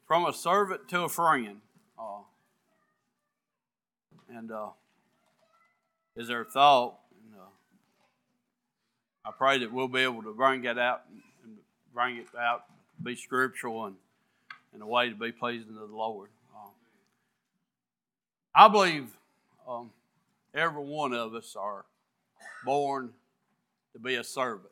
From a servant to a friend. Is their thought. I pray that we'll be able to bring it out and bring it out, be scriptural and in a way to be pleasing to the Lord. I believe every one of us are born to be a servant.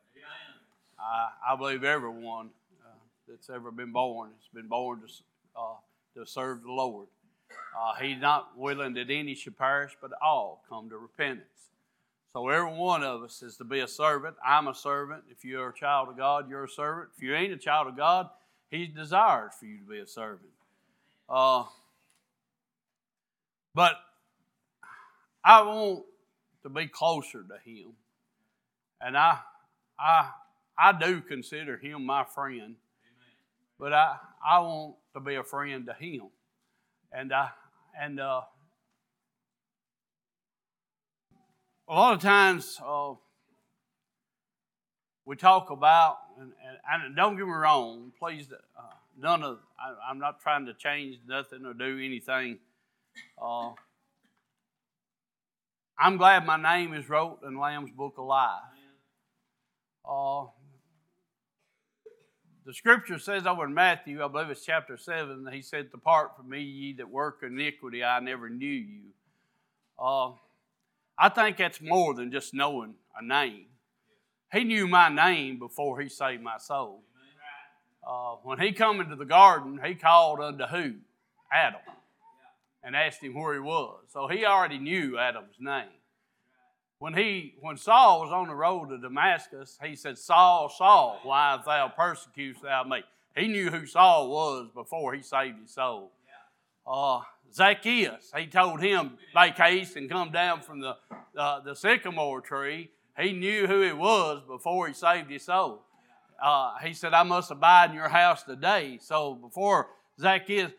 I believe everyone that's ever been born has been born to serve the Lord. He's not willing that any should perish, but all come to repentance. So every one of us is to be a servant. I'm a servant. If you're a child of God, you're a servant. If you ain't a child of God, He desires for you to be a servant. But I want to be closer to Him. And I do consider Him my friend. But I want to be a friend to Him. And a lot of times we talk about, and don't get me wrong, please, I'm not trying to change nothing or do anything. I'm glad my name is wrote in Lamb's Book of Life. The scripture says over in Matthew, I believe it's chapter 7, He said, "Depart from me, ye that work iniquity, I never knew you." I think that's more than just knowing a name. He knew my name before He saved my soul. When He come into the garden, He called unto who? Adam. And asked him where he was. So He already knew Adam's name. When Saul was on the road to Damascus, He said, "Saul, Saul, why thou persecutest thou me?" He knew who Saul was before He saved his soul. Zacchaeus, He told him, "Make haste and come down from the sycamore tree." He knew who he was before he saved his soul. He said, "I must abide in your house today." So before Zacchaeus,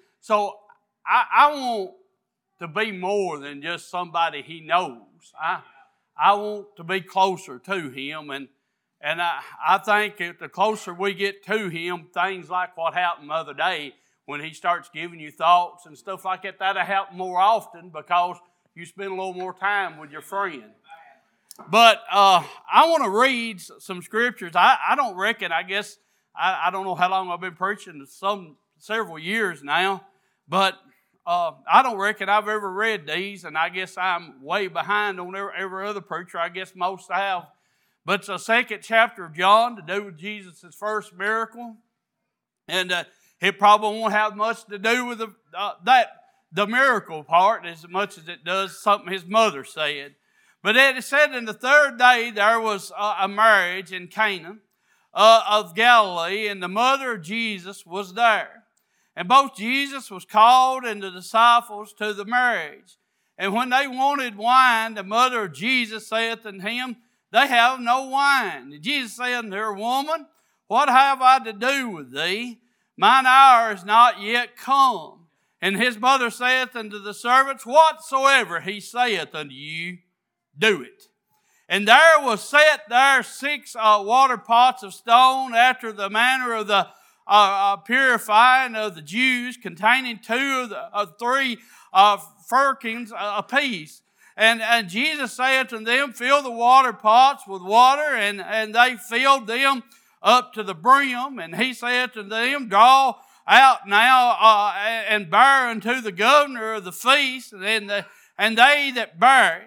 I want to be more than just somebody He knows. I want to be closer to Him, and I think that the closer we get to Him, things like what happened the other day, when He starts giving you thoughts and stuff like that, that'll happen more often because you spend a little more time with your friend. But I want to read some scriptures. I don't reckon, I guess, I don't know how long I've been preaching, several years now, but I don't reckon I've ever read these, and I guess I'm way behind on every other preacher. I guess most have. But it's the 2nd chapter of John to do with Jesus' first miracle. And it probably won't have much to do with the miracle part as much as it does something His mother said. But it said, "In the 3rd day there was a marriage in Cana of Galilee, and the mother of Jesus was there. And both Jesus was called and the disciples to the marriage. And when they wanted wine, the mother of Jesus saith unto him, They have no wine. And Jesus said unto her, Woman, what have I to do with thee? Mine hour is not yet come. And his mother saith unto the servants, Whatsoever he saith unto you, do it. And there was set there 6 water pots of stone after the manner of the purifying of the Jews, containing 2 of 3 firkins apiece. And Jesus saith unto them, Fill the water pots with water, and they filled them up to the brim. And He saith unto them, Draw out now and bear unto the governor of the feast, and they that bear it,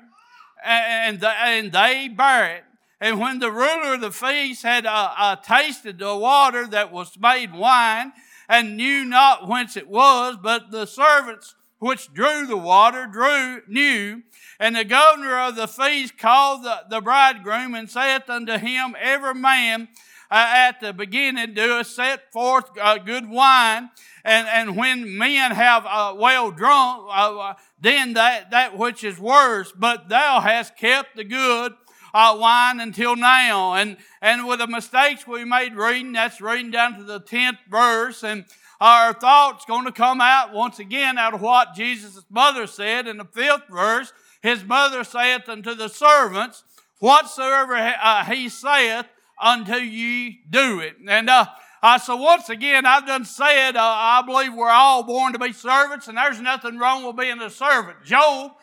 and they bear it. And when the ruler of the feast had tasted the water that was made wine, and knew not whence it was, but the servants which drew the water knew. And the governor of the feast called the bridegroom, and saith unto him, Every man at the beginning doeth set forth good wine, and when men have well drunk, then that which is worse. But thou hast kept the good wine until now. And with the mistakes we made reading, that's reading down to the 10th verse, and our thoughts going to come out once again out of what Jesus' mother said in the 5th verse. His mother saith unto the servants, Whatsoever he saith unto ye, do it. And So once again, I've done said, I believe we're all born to be servants, and there's nothing wrong with being a servant. Job,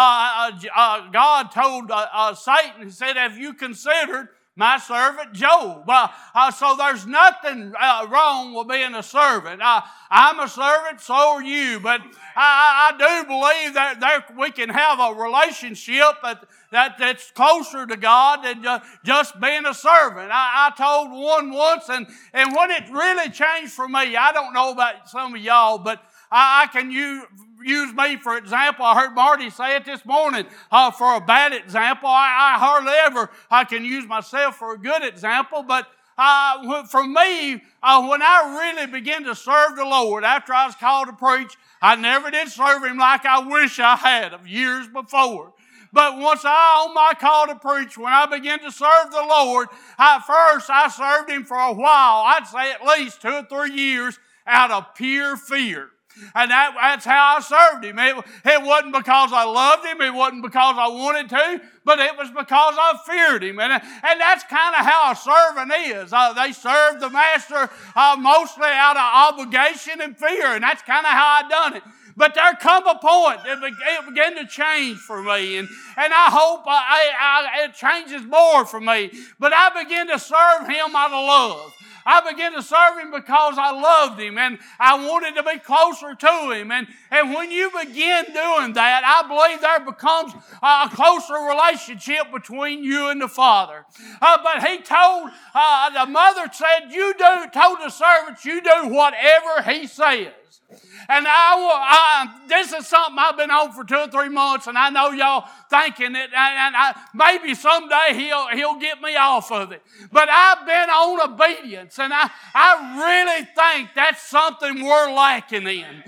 God told Satan, he said, have you considered my servant Job? So there's nothing wrong with being a servant. I'm a servant, so are you. But I do believe that we can have a relationship that's closer to God than just being a servant. I told one once, and when it really changed for me, I don't know about some of y'all, but I can use me for example. I heard Marty say it this morning for a bad example. I hardly ever can use myself for a good example, but for me, when I really began to serve the Lord after I was called to preach, I never did serve Him like I wish I had of years before. But once on my call to preach, when I began to serve the Lord, first I served Him for a while. I'd say at least 2 or 3 years out of pure fear. And that's how I served Him. It wasn't because I loved Him. It wasn't because I wanted to. But it was because I feared Him. And that's kind of how a servant is. They serve the master mostly out of obligation and fear. And that's kind of how I done it. But there come a point, it began to change for me. And I hope it changes more for me. But I began to serve Him out of love. I began to serve Him because I loved Him and I wanted to be closer to Him. And when you begin doing that, I believe there becomes a closer relationship between you and the Father. But He told, the mother said, told the servants, you do whatever He says. And this is something I've been on for 2 or 3 months, and I know y'all thinking it, and maybe someday he'll get me off of it. But I've been on obedience, and I really think that's something we're lacking in.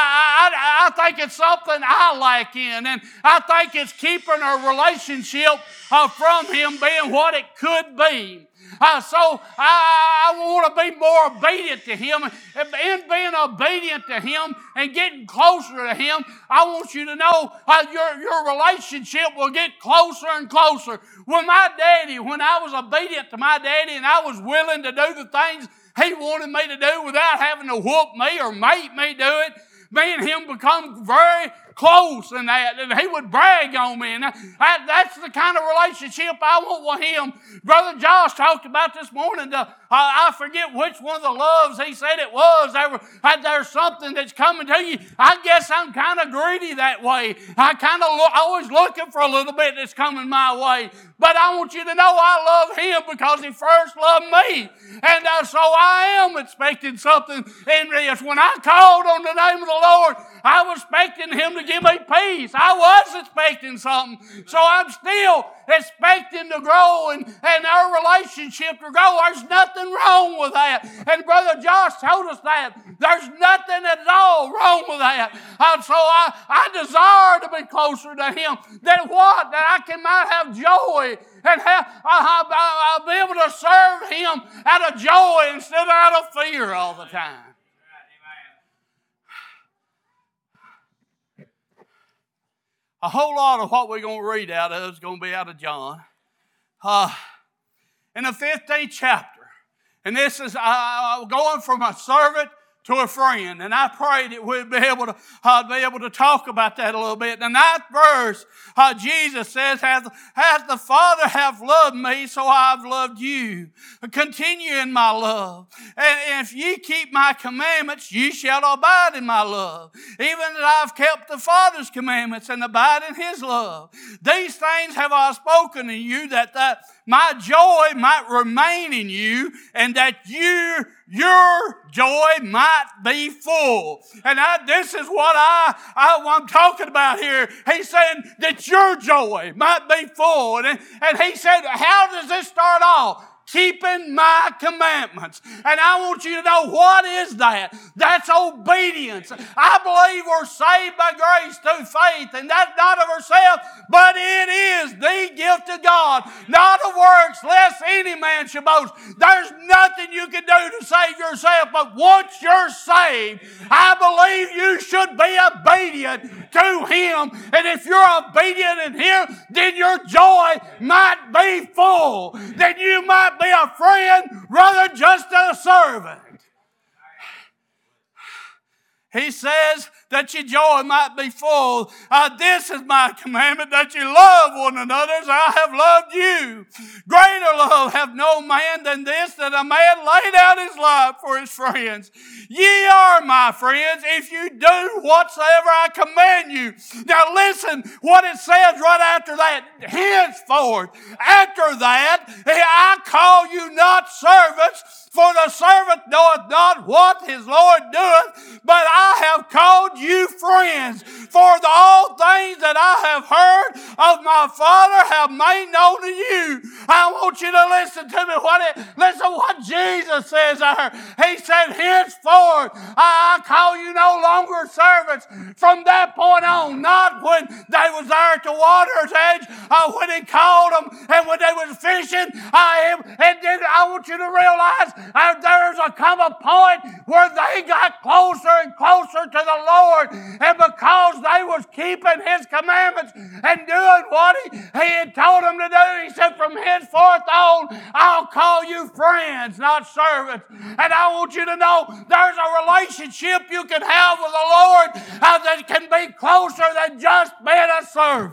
I think it's something I lack in, and I think it's keeping our relationship from Him being what it could be. So I want to be more obedient to Him. In being obedient to Him and getting closer to Him, I want you to know your relationship will get closer and closer. When I was obedient to my daddy and I was willing to do the things he wanted me to do without having to whoop me or make me do it, me and him become very close in that, and he would brag on me, and that's the kind of relationship I want with him. Brother Josh talked about this morning, I forget which one of the loves he said it was. There's something that's coming to you. I guess I'm kind of greedy that way. I kind of always looking for a little bit that's coming my way. But I want you to know I love Him because He first loved me. And so I am expecting something in this. When I called on the name of the Lord, I was expecting Him to give me peace. I was expecting something. So I'm still expecting to grow and our relationship to grow. There's nothing wrong with that. And Brother Josh told us that. There's nothing at all wrong with that. So I desire to be closer to Him. That I might have joy and I'll be able to serve Him out of joy instead of out of fear all the time. A whole lot of what we're going to read out of is going to be out of John. In the 15th chapter. And this is going from a servant to a friend. And I pray that we'll be able to talk about that a little bit. In the 9th verse, Jesus says, As the Father hath loved me, so I have loved you. Continue in my love. And if ye keep my commandments, ye shall abide in my love. Even as I've kept the Father's commandments and abide in His love. These things have I spoken to you, that my joy might remain in you, and that your joy might be full. And this is what I'm talking about here. He's saying that your joy might be full. And he said, how does this start off? Keeping my commandments. And I want you to know, what is that? That's obedience. I believe we're saved by grace through faith, and that's not of ourselves, but it is the gift of God, not of works, lest any man should boast. There's nothing you can do to save yourself, but once you're saved, I believe you should be obedient to Him. And if you're obedient in Him, then your joy might be full. Then you might be a friend rather just a servant. He says that your joy might be full. This is my commandment, that you love one another as I have loved you. Greater love hath no man than this, that a man lay down his life for his friends. Ye are my friends if you do whatsoever I command you. Now listen what it says right after that. Henceforth, after that, I call you not servants, for the servant knoweth not what his Lord doeth, but I have called you friends. For all things that I have heard of my Father have made known to you. I want you to listen to me. Listen what Jesus says there. He said, henceforth, I call you no longer servants. From that point on, not when they was there at the water's edge, when he called them and when they was fishing, and then I want you to realize there's come a point where they got closer and closer to the Lord, and because they was keeping His commandments and doing what He had told them to do, He said, from henceforth on, I'll call you friends, not servants. And I want you to know there's a relationship you can have with the Lord that can be closer than just being a servant.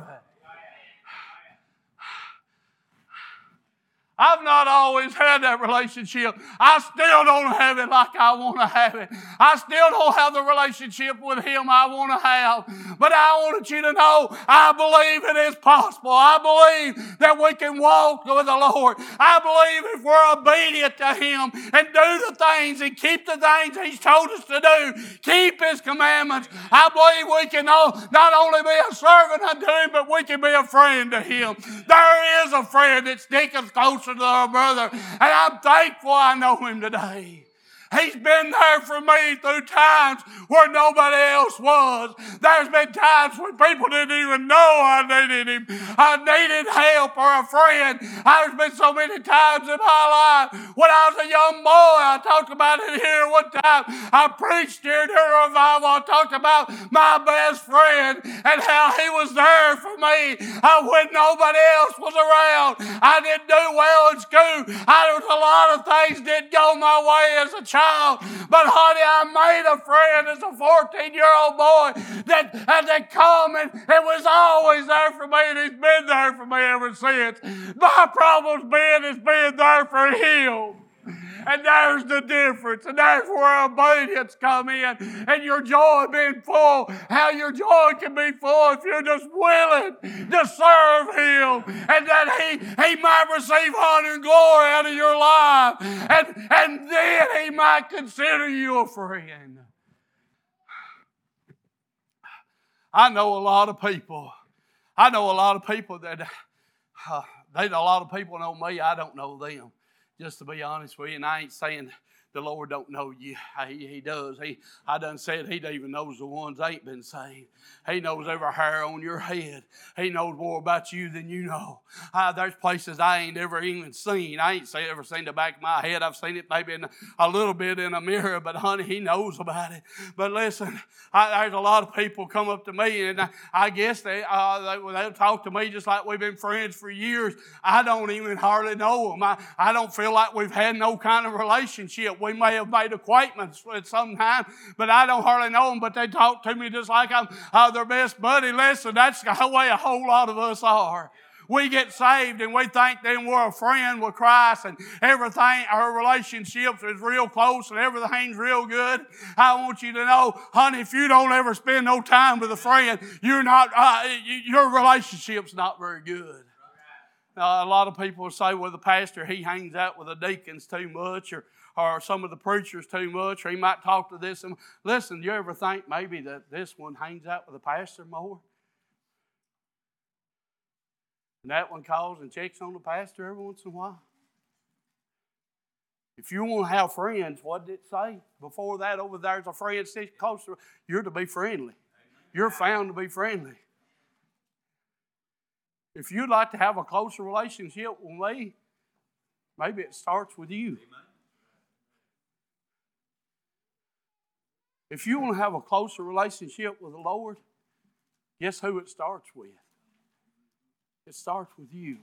I've not always had that relationship. I still don't have it like I want to have it. I still don't have the relationship with Him I want to have. But I wanted you to know, I believe it is possible. I believe that we can walk with the Lord. I believe if we're obedient to Him and do the things and keep the things He's told us to do, keep His commandments, I believe we can not only be a servant unto Him, but we can be a friend to Him. There is a friend that sticks closer to our brother, and I'm thankful I know him today. He's been there for me through times where nobody else was. There's been times when people didn't even know I needed him. I needed help or a friend. There's been so many times in my life when I was a young boy. I talked about it here one time. I preached here during a revival. I talked about my best friend and how he was there for me when nobody else was around. I didn't do well in school. There was a lot of things didn't go my way as a child. But honey, I made a friend as a 14-year-old boy that come and was always there for me, and he's been there for me ever since. My problem's been there for him. And there's the difference. And that's where obedience come in. And your joy being full. How your joy can be full if you're just willing to serve Him. And that He might receive honor and glory out of your life. And then He might consider you a friend. I know a lot of people. that a lot of people know me. I don't know them. Just to be honest with you, and I ain't saying the Lord don't know you. He does. I done said He even knows the ones that ain't been saved. He knows every hair on your head. He knows more about you than you know. There's places I ain't ever even seen. I ain't ever seen the back of my head. I've seen it maybe a little bit in a mirror, but honey, He knows about it. But listen, there's a lot of people come up to me, and I guess they'll talk to me just like we've been friends for years. I don't even hardly know them. I don't feel like we've had no kind of relationship. We may have made acquaintance at some time, but I don't hardly know them, but they talk to me just like I'm their best buddy. Listen, that's the way a whole lot of us are. We get saved and we think then we're a friend with Christ and everything, our relationships is real close and everything's real good. I want you to know, honey, if you don't ever spend no time with a friend, your relationship's not very good. A lot of people say, well, the pastor, he hangs out with the deacons too much, or some of the preachers too much, or he might talk to this. Listen, do you ever think maybe that this one hangs out with the pastor more? And that one calls and checks on the pastor every once in a while? If you want to have friends, what did it say? Before that, over there's a friend sitting closer. You're to be friendly. You're found to be friendly. If you'd like to have a closer relationship with me, maybe it starts with you. If you want to have a closer relationship with the Lord, guess who it starts with? It starts with you.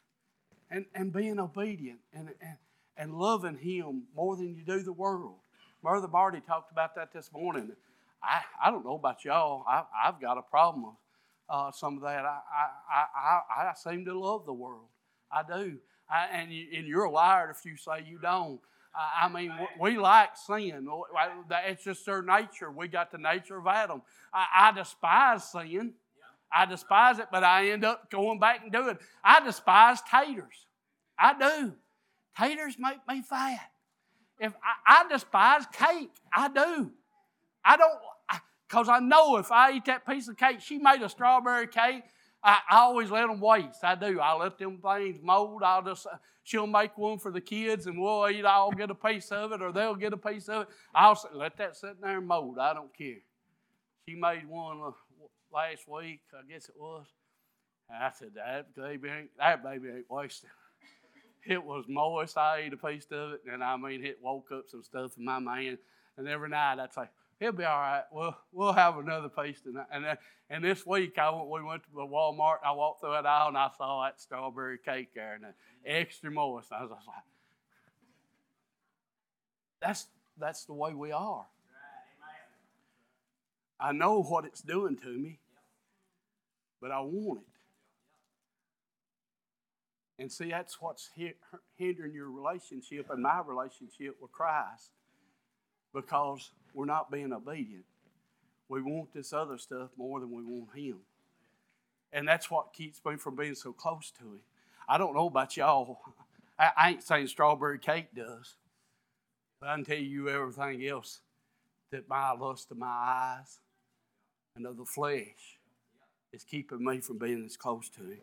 And being obedient and loving Him more than you do the world. Brother Barty talked about that this morning. I don't know about y'all. I've got a problem with some of that. I seem to love the world. I do. And you're a liar if you say you don't. I mean, we like sin. It's just their nature. We got the nature of Adam. I despise sin. I despise it, but I end up going back and doing it. I despise taters. I do. Taters make me fat. If I despise cake. I do. I don't, because I know if I eat that piece of cake, she made a strawberry cake, I always let them waste. I do. I let them things mold. She'll make one for the kids, and we'll eat. I'll get a piece of it, or they'll get a piece of it. I'll say, let that sit there and mold. I don't care. She made one last week, I guess it was. And I said, that baby ain't wasted. It was moist. I ate a piece of it, and I mean, it woke up some stuff in my man. And every night I'd say, he'll be all right. We'll have another piece tonight. And this week we went to the Walmart. I walked through that aisle and I saw that strawberry cake there and extra moist. I was like, that's the way we are. I know what it's doing to me, but I want it. And see, that's what's hindering your relationship and my relationship with Christ, because we're not being obedient. We want this other stuff more than we want Him. And that's what keeps me from being so close to Him. I don't know about y'all. I ain't saying strawberry cake does. But I can tell you everything else that my lust of my eyes and of the flesh is keeping me from being as close to Him.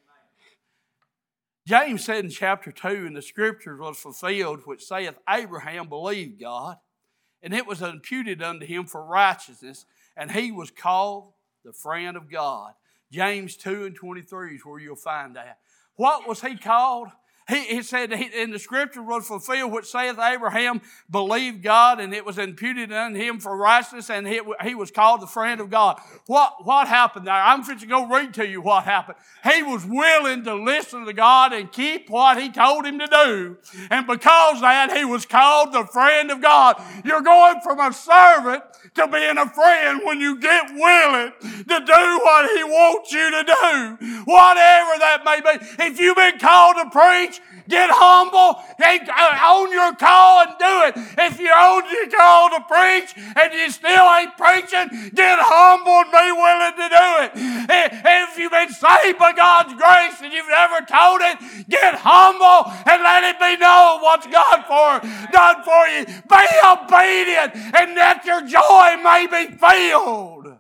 James said in chapter 2, and the scripture was fulfilled, which saith, Abraham believed God, and it was imputed unto him for righteousness, and he was called the friend of God. James 2 and 23 is where you'll find that. What was he called? He said in the scripture was fulfilled, which saith Abraham believed God, and it was imputed unto him for righteousness, and he was called the friend of God. What happened there? I'm going to go read to you what happened. He was willing to listen to God and keep what He told him to do. And because of that, he was called the friend of God. You're going from a servant to being a friend when you get willing to do what He wants you to do. Whatever that may be. If you've been called to preach, get humble, own your call and do it. If you own your call to preach and you still ain't preaching, get humble and be willing to do it. If you've been saved by God's grace and you've never told it, get humble and let it be known what's God done for you. Be obedient and that your joy may be filled.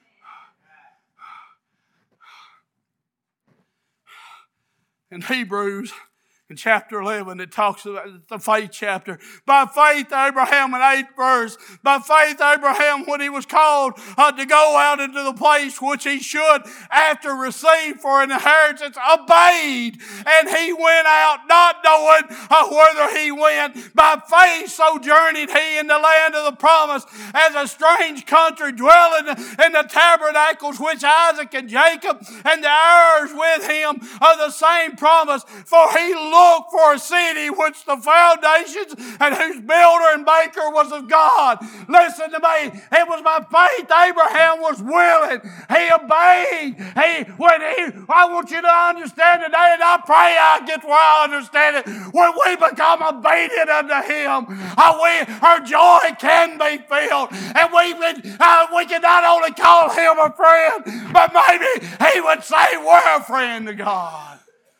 In Hebrews, in chapter 11, it talks about the faith chapter. By faith, Abraham, in 8th verse, by faith, Abraham, when he was called to go out into the place which he should after receive for an inheritance, obeyed. And he went out not knowing whither he went. By faith sojourned he in the land of the promise as a strange country, dwelling in the tabernacles which Isaac and Jacob and the heirs with him of the same promise. For he looked for a city which the foundations and whose builder and maker was of God. Listen to me. It was by faith Abraham was willing. He obeyed. I want you to understand today, and I pray I get where I understand it. When we become obedient unto Him, our joy can be filled. And we can not only call Him a friend, but maybe He would say we're a friend to God.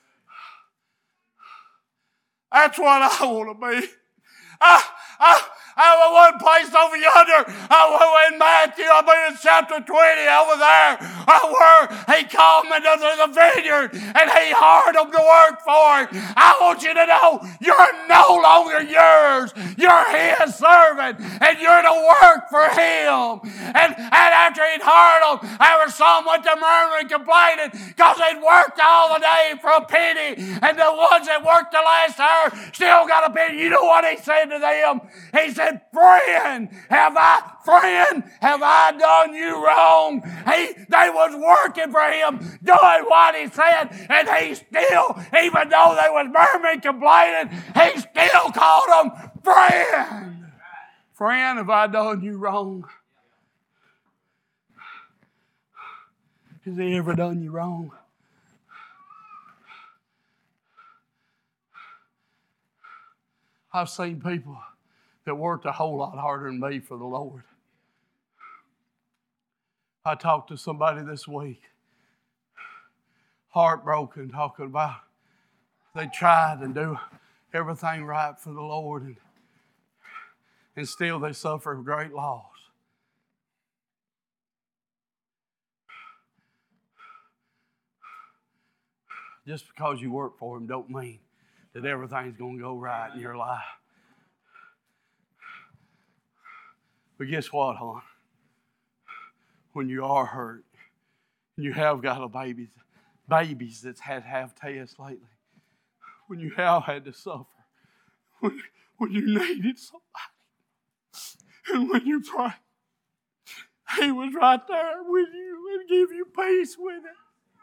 That's what I want to be. One place over yonder, in Matthew, I believe it's chapter 20, over there, where He called me to the vineyard and He hired them to work for Him. I want you to know you're no longer yours. You're His servant and you're to work for Him. And after He'd hired them, there were some went to murmuring and complaining because they'd worked all the day for a penny, and the ones that worked the last hour still got a penny. You know what He said to them? He said, Friend, have I done you wrong? They was working for Him, doing what He said, and He still, even though they was murmuring, complaining, He still called them friend. Friend, have I done you wrong? Has he ever done you wrong? I've seen people that worked a whole lot harder than me for the Lord. I talked to somebody this week, heartbroken, talking about they tried and do everything right for the Lord, and still they suffer great loss. Just because you work for Him don't mean that everything's going to go right in your life. But guess what, hon? When you are hurt, and you have got babies that's had to have tests lately, when you have had to suffer, when you needed somebody, and when you prayed, He was right there with you and give you peace with it.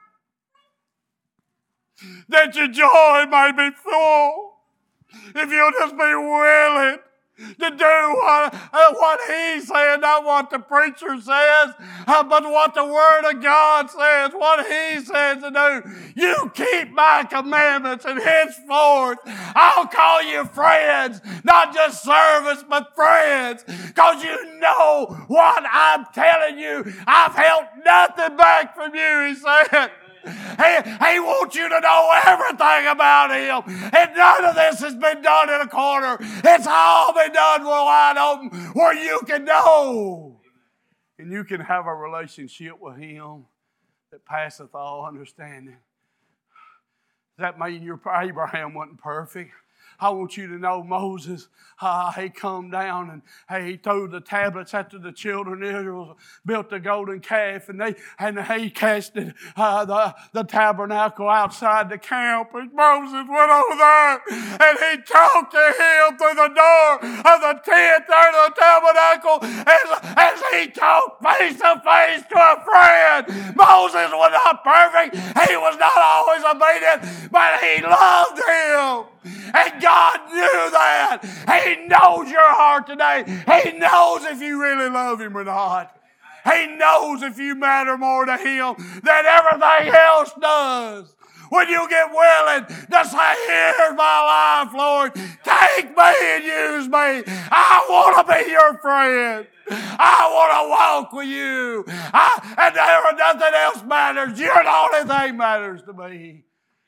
That your joy may be full. If you'll just be willing to do what He said, not what the preacher says, but what the Word of God says, what He says to do. You keep my commandments, and henceforth I'll call you friends, not just servants, but friends, because you know what I'm telling you. I've held nothing back from you, He said. He wants you to know everything about Him. And none of this has been done in a corner. It's all been done wide open where you can know. And you can have a relationship with Him that passeth all understanding. Does that mean your Abraham wasn't perfect? I want you to know Moses, he come down and he threw the tablets after the children of Israel built the golden calf, and he casted the tabernacle outside the camp. And Moses went over there and he talked to him through the door of the tent there to the tabernacle as he talked face to face to a friend. Moses was not perfect. He was not always obedient, but he loved him. And God knew that. He knows your heart today. He knows if you really love Him or not. He knows if you matter more to Him than everything else does. When you get willing to say, here's my life, Lord. Take me and use me. I want to be your friend. I want to walk with you. And nothing else matters. You're the only thing that matters to me.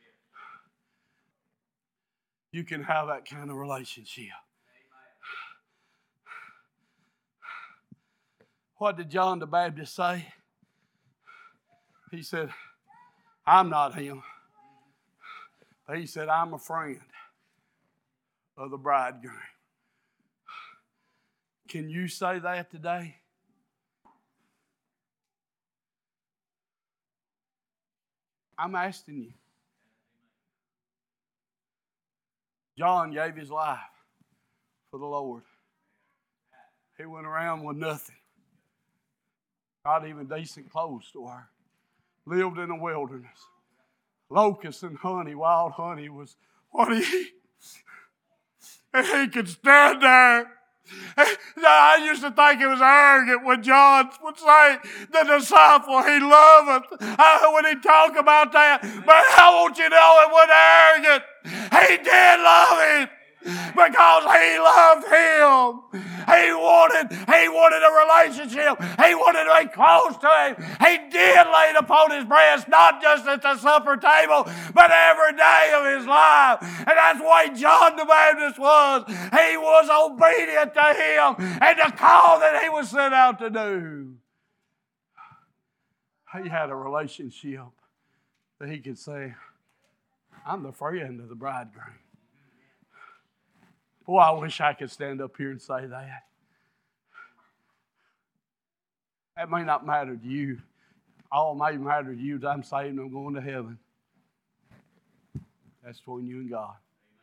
You can have that kind of relationship. What did John the Baptist say? He said, I'm not him. But he said, I'm a friend of the bridegroom. Can you say that today? I'm asking you. John gave his life for the Lord. He went around with nothing. Not even decent clothes to wear. Lived in the wilderness. Locusts and honey, wild honey was what he ate. And he could stand there. I used to think it was arrogant when John would say, the disciple, he loveth. When he talked about that. But I want you to know it wasn't arrogant. He did love him because he loved him. He wanted a relationship. He wanted to be close to him. He did lay it upon his breast, not just at the supper table, but every day of his life. And that's the way John the Baptist was. He was obedient to him and the call that he was sent out to do. He had a relationship that he could say, I'm the friend of the bridegroom. Boy, I wish I could stand up here and say that. That may not matter to you. All may matter to you is I'm saved and I'm going to heaven. That's between you and God.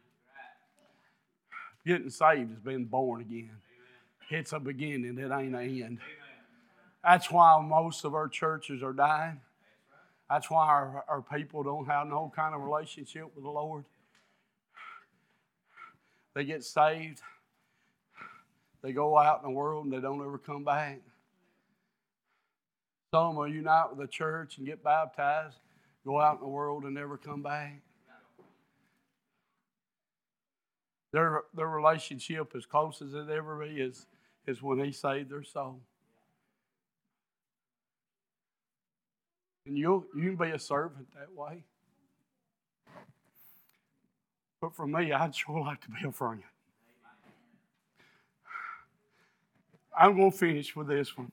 Getting saved is being born again. It's a beginning. It ain't an end. That's why most of our churches are dying. That's why our people don't have no kind of relationship with the Lord. They get saved. They go out in the world and they don't ever come back. Some will unite with the church and get baptized, go out in the world and never come back. Their relationship, as close as it ever is when He saved their soul. And you can be a servant that way. But for me, I'd sure like to be a friend. I'm going to finish with this one.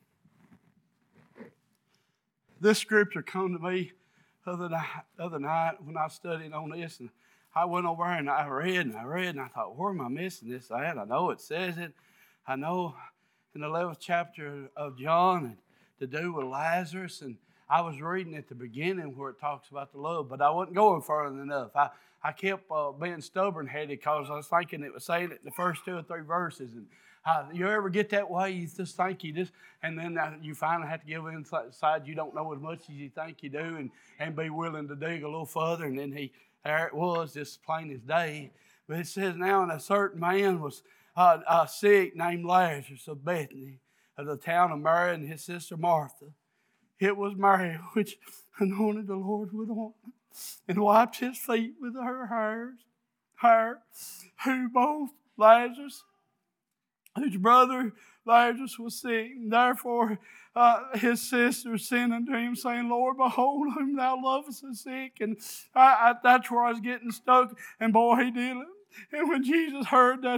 This scripture came to me the other night when I was studying on this, and I went over and I read, and I thought, where am I missing this at? I know it says it. I know in the 11th chapter of John, and to do with Lazarus, and I was reading at the beginning where it talks about the love, but I wasn't going further enough. I kept being stubborn-headed because I was thinking it was saying it in the first 2 or 3 verses. And you ever get that way? You just think you just, and then you finally have to give inside. You don't know as much as you think you do, and be willing to dig a little further. And then there it was, just plain as day. But it says, now, and a certain man was sick named Lazarus of Bethany, of the town of Mary and his sister Martha. It was Mary which anointed the Lord with ointment and wiped his feet with her hair, who both Lazarus, whose brother Lazarus was sick. And therefore his sister sent unto him, saying, Lord, behold, whom thou lovest is sick. And that's where I was getting stuck. And boy, he did it. And when Jesus heard that,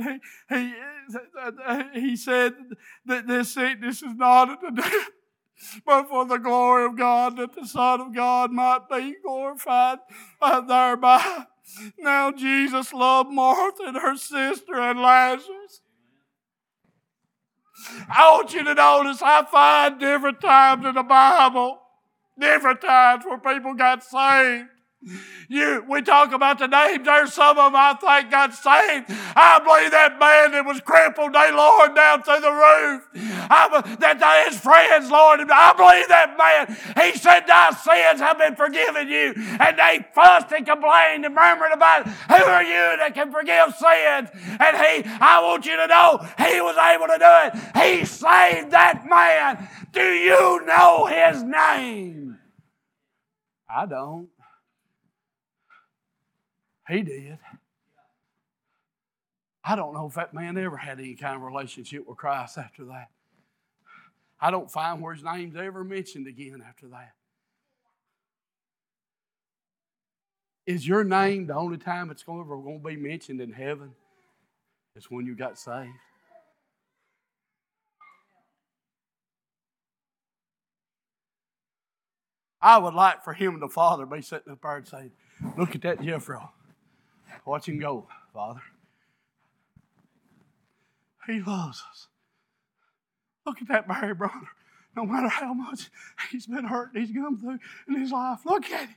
he said that this sickness is not unto death, but for the glory of God, that the Son of God might be glorified thereby. Now Jesus loved Martha and her sister and Lazarus. I want you to notice I find different times in the Bible, different times where people got saved. We talk about the names. There's some of them I think got saved. I believe that man that was crippled, they lowered down through the roof. His friends lowered him. I believe that man. He said, thy sins have been forgiven you. And they fussed and complained and murmured about it. Who are you that can forgive sins? And I want you to know, he was able to do it. He saved that man. Do you know his name? I don't. He did. I don't know if that man ever had any kind of relationship with Christ after that. I don't find where his name's ever mentioned again after that. Is your name the only time it's ever going to be mentioned in heaven? It's when you got saved. I would like for him and the Father to be sitting up there and saying, look at that Jeffrey. Watch him go, Father. He loves us. Look at that Mary brother. No matter how much he's been hurt, he's come through in his life. Look at him.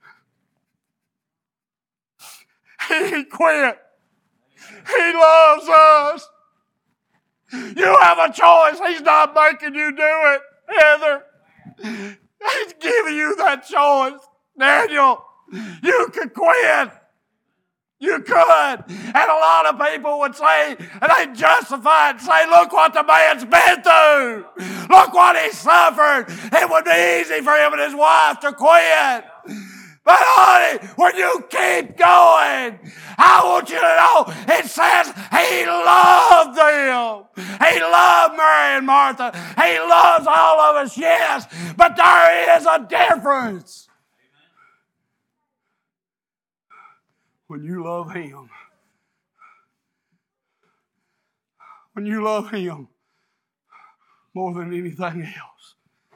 He quit. He loves us. You have a choice. He's not making you do it, Heather. He's giving you that choice. Daniel, you could quit. You could. And a lot of people would say, and they justify it and say, look what the man's been through. Look what he suffered. It would be easy for him and his wife to quit. But honey, when you keep going, I want you to know, it says he loved them. He loved Mary and Martha. He loves all of us, yes. But there is a difference. When you love him, more than anything else,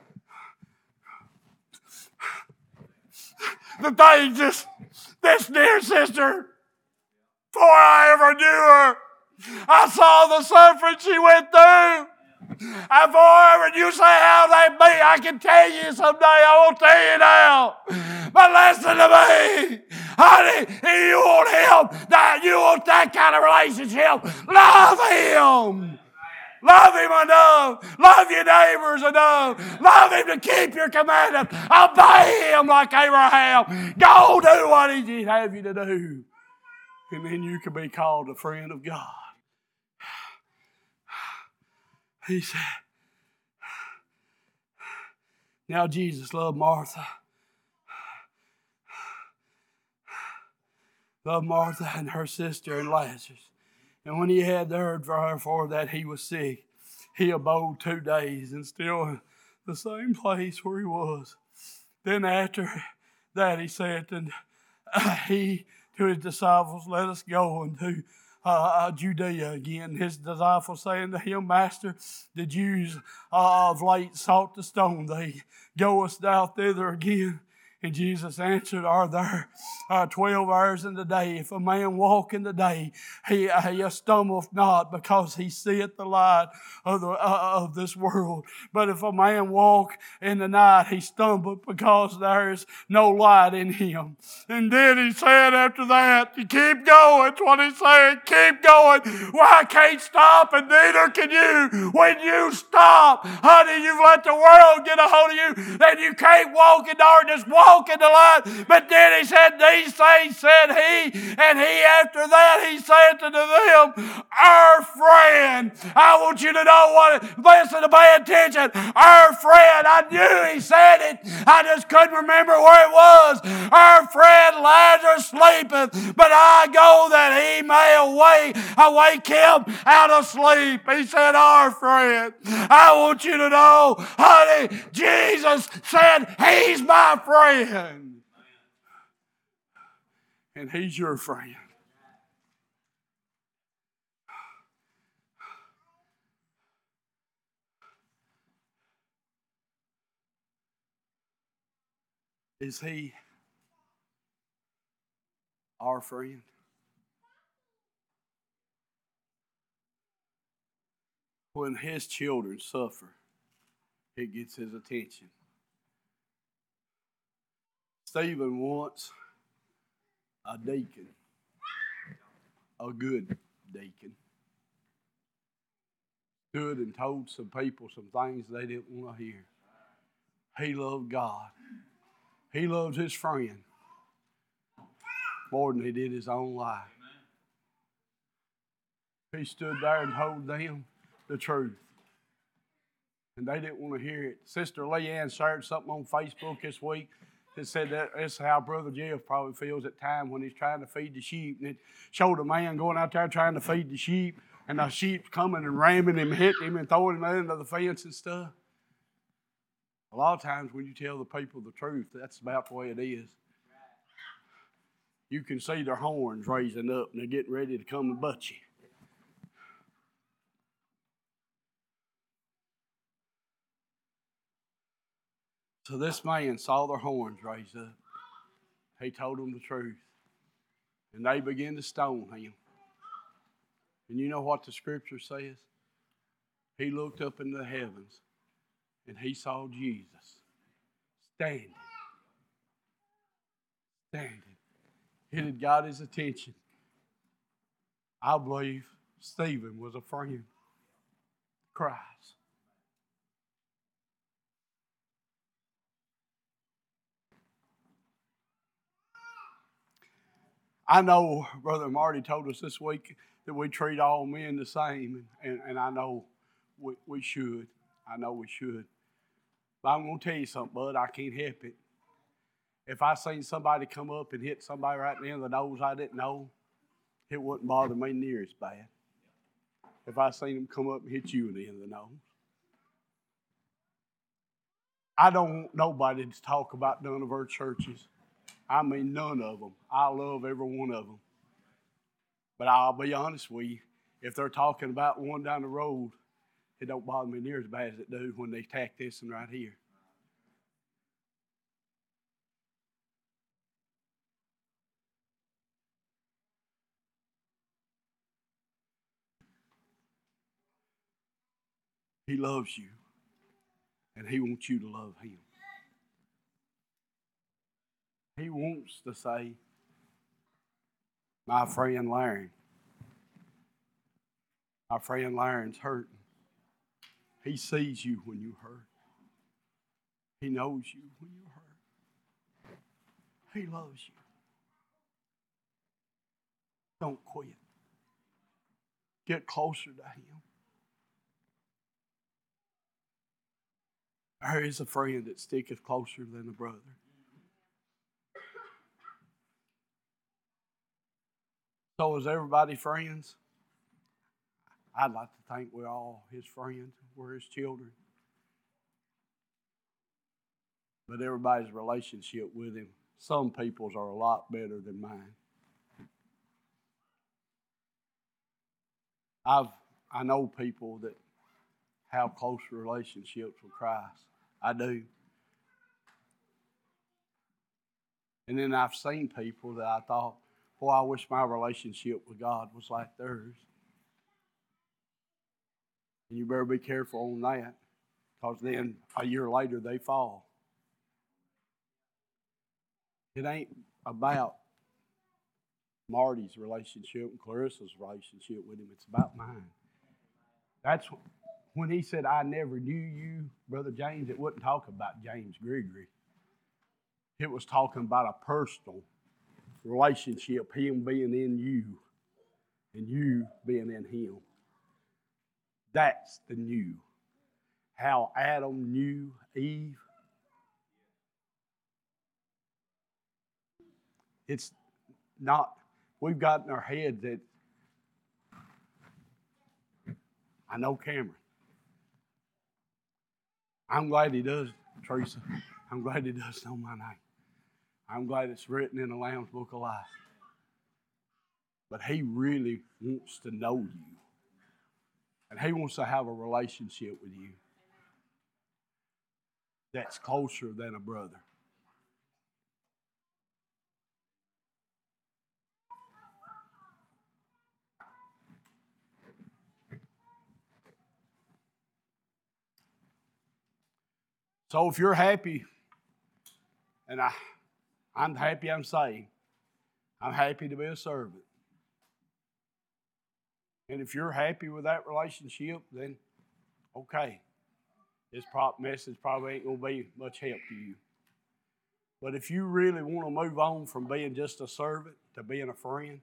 the thing this dear sister, before I ever knew her, I saw the suffering she went through. And you say how they be, I can tell you someday, I won't tell you now. But listen to me. Honey, you want him, you want that kind of relationship, love him. Love him enough. Love your neighbors enough. Love him to keep your commandments. Obey him like Abraham. Go do what he'd have you to do. And then you can be called a friend of God. He said, now Jesus loved Martha. Loved Martha and her sister and Lazarus. And when he had heard for that he was sick, he abode 2 days and still in the same place where he was. Then after that he said to his disciples, let us go into Judea again. His disciples saying to him, Master, the Jews of late sought to stone thee. Goest thou thither again? And Jesus answered, are there 12 hours in the day? If a man walk in the day, he stumbleth not, because he seeth the light of this world. But if a man walk in the night, he stumbleth, because there is no light in him. And then he said after that, you keep going. That's what he said, keep going. Well, I can't stop, and neither can you. When you stop, honey, you've let the world get a hold of you, then you can't walk in darkness, walk in the light. But then he said, these things said he, and he after that he said to them, our friend. I want you to know listen to pay attention. Our friend, I knew he said it, I just couldn't remember where it was. Our friend Lazarus sleepeth, but I go that he may awake him out of sleep. He said, our friend. I want you to know, honey, Jesus said, he's my friend. And he's your friend. Is he our friend? When his children suffer, it gets his attention. Stephen wants a deacon, a good deacon, stood and told some people some things they didn't want to hear. He loved God. He loved his friend more than he did his own life. He stood there and told them the truth. And they didn't want to hear it. Sister Leanne shared something on Facebook this week that said that's how Brother Jeff probably feels at times when he's trying to feed the sheep. And it showed a man going out there trying to feed the sheep, and the sheep coming and ramming him, hitting him, and throwing him into the fence and stuff. A lot of times when you tell the people the truth, that's about the way it is. You can see their horns raising up, and they're getting ready to come and butt you. So this man saw their horns raise up. He told them the truth. And they began to stone him. And you know what the scripture says? He looked up into the heavens and he saw Jesus standing. It had got his attention. I believe Stephen was a friend of Christ. I know Brother Marty told us this week that we treat all men the same, and I know we should. I know we should. But I'm going to tell you something, bud, I can't help it. If I seen somebody come up and hit somebody right in the end of the nose I didn't know, it wouldn't bother me near as bad. If I seen them come up and hit you in the end of the nose. I don't want nobody to talk about none of our churches. I mean, none of them. I love every one of them. But I'll be honest with you, if they're talking about one down the road, it don't bother me near as bad as it do when they tack this one right here. He loves you, and he wants you to love him. He wants to say, my friend Larry, my friend Larry's hurting. He sees you when you hurt. He knows you when you hurt. He loves you. Don't quit. Get closer to him. There is a friend that sticketh closer than a brother. So is everybody friends? I'd like to think we're all his friends. We're his children. But everybody's relationship with him, some people's are a lot better than mine. I know people that have close relationships with Christ. I do. And then I've seen people that I thought, boy, I wish my relationship with God was like theirs. And you better be careful on that, because then a year later they fall. It ain't about Marty's relationship and Clarissa's relationship with him. It's about mine. That's when he said, I never knew you, Brother James, it wasn't talking about James Gregory. It was talking about a personal relationship, him being in you and you being in him. That's the new. How Adam knew Eve. It's not, we've got in our head that, I know Cameron. I'm glad he does, Teresa. I'm glad he does know my name. I'm glad it's written in the Lamb's Book of Life. But he really wants to know you. And he wants to have a relationship with you that's closer than a brother. So if you're happy, and I'm happy I'm saved, I'm happy to be a servant. And if you're happy with that relationship, then okay. This message probably ain't going to be much help to you. But if you really want to move on from being just a servant to being a friend,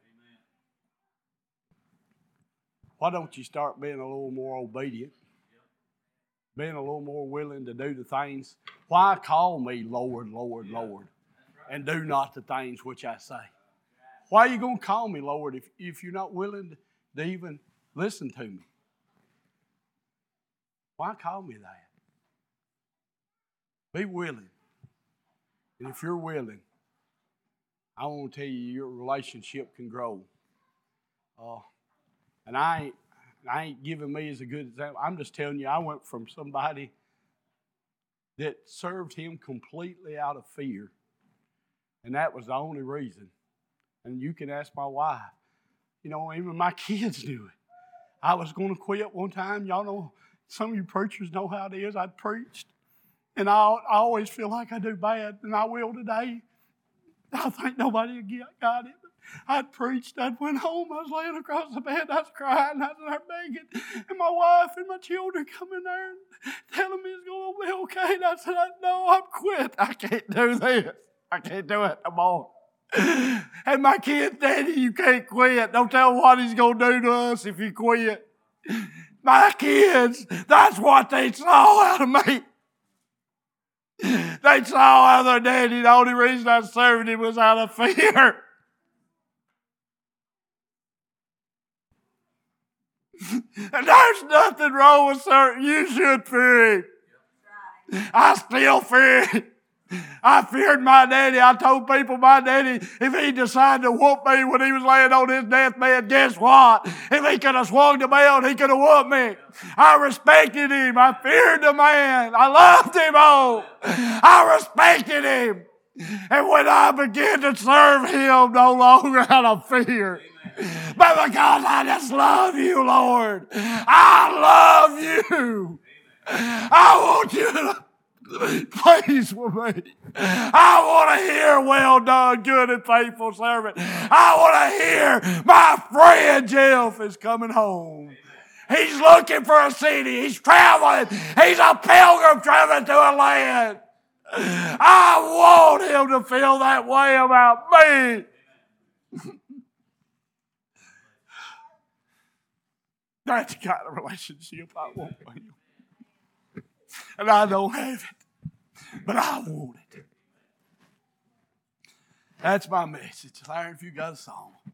why don't you start being a little more obedient? Being a little more willing to do the things. Why call me Lord, Lord, Lord, and do not the things which I say? Why are you going to call me Lord if you're not willing to even listen to me? Why call me that? Be willing. And if you're willing, I want to tell you your relationship can grow. And I ain't giving me as a good example. I'm just telling you, I went from somebody that served him completely out of fear. And that was the only reason. And you can ask my wife. You know, even my kids knew it. I was going to quit one time. Y'all know, some of you preachers know how it is. I'd preached. And I always feel like I do bad. And I will today. I think nobody got it. I'd preached, I'd went home, I was laying across the bed, I was crying, I was there begging, and my wife and my children come in there and telling me it's going to be okay, and I said, no, I'm quit, I can't do this, I can't do it no more. And my kids, Daddy, you can't quit, don't tell them what he's going to do to us if you quit. My kids, that's what they saw out of me. They saw out of their daddy, the only reason I served him was out of fear. And there's nothing wrong with serving. You should fear him. I still fear him. I feared my daddy. I told people my daddy, if he decided to whoop me when he was laying on his deathbed, guess what? If he could have swung the belt, he could have whooped me. I respected him. I feared the man. I loved him all. I respected him. And when I began to serve him, no longer out of fear, but because I just love you, Lord. I love you. I want you to be pleased with me. I want to hear, well done, good and faithful servant. I want to hear, my friend Jeff is coming home. He's looking for a city. He's traveling. He's a pilgrim traveling to a land. I want him to feel that way about me. That's the kind of relationship I want with you. and I don't have it, but I want it. That's my message. Larry, if you got a song.